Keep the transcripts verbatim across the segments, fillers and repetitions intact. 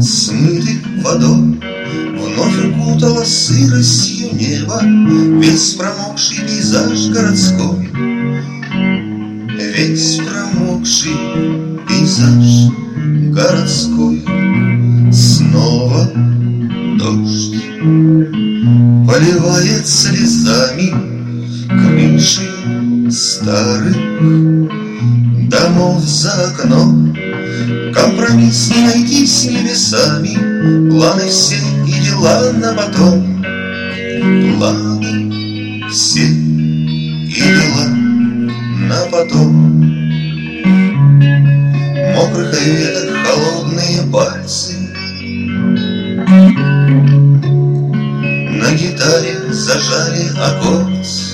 смыты водой, вновь укутала сыростью небо весь промокший пейзаж городской, весь промокший пейзаж городской. Снова дождь поливает слезами крыши старых домов за окном. Компромисс не найти с небесами, планы все и дела на потом. Планы все и дела на потом. Мокрых веток холодные пальцы, на гитаре зажали аккорд.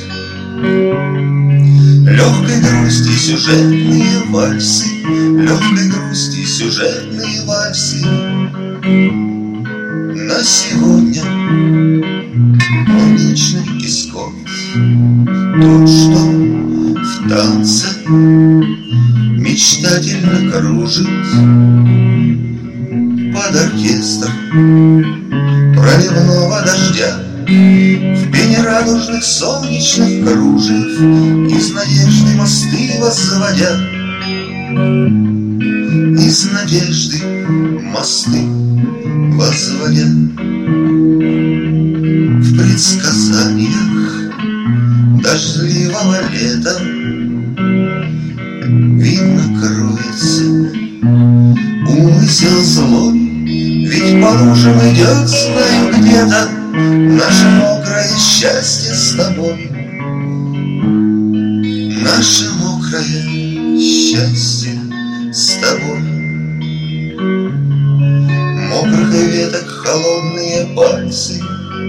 Легкой грусти сюжетные вальсы, легкой грусти сюжетные вальсы. На сегодня мой личный эскорт, тот, что в танце мечтательно кружит под оркестр проливного дождя, в пене радужных солнечных кружев, из надежды мосты возводя, из надежды мосты возводя. В предсказаниях дождливого лета видно кроется умысел злой, ведь по лужам идет, знаю, где-то наше мокрое счастье с тобой. Наше мокрое счастье с тобой. Мокрых веток холодные пальцы,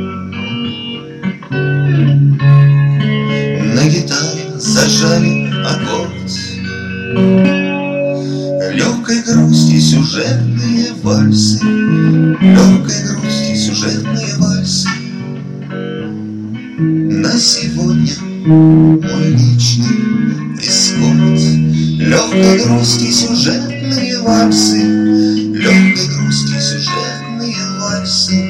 на гитаре зажали аккорд. Легкой грусти сюжетные вальсы, легкой грусти сюжетные вальсы. На сегодня мой личный эскорт. Легкой грусти сюжетные вальсы, легкой грусти сюжетные вальсы.